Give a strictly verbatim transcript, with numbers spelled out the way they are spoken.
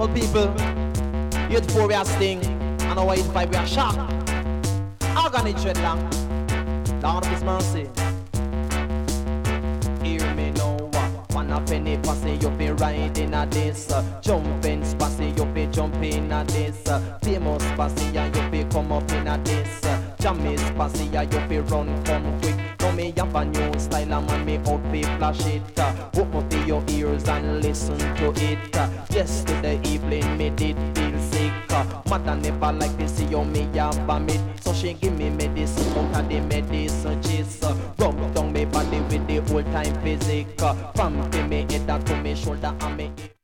Well, people, euphoria sting, and our eight five we are shock. Organic dreadlock, Lord of His mercy. Hear me now, one a penny passy, you be riding a this. Jumping spassy, you be jumping a this. Famous spassy, and you be come up in a this. Jammy spassy, and you be run come quick. Now me have a new style, and man me out be flash it. Open up your ears and listen to it. Yesterday evening me did feel sick. Mother never like to see how me have a meat. So she give me medicine out of the medicine cheese. Rub down me body with the old time physic. From to me head to me shoulder and me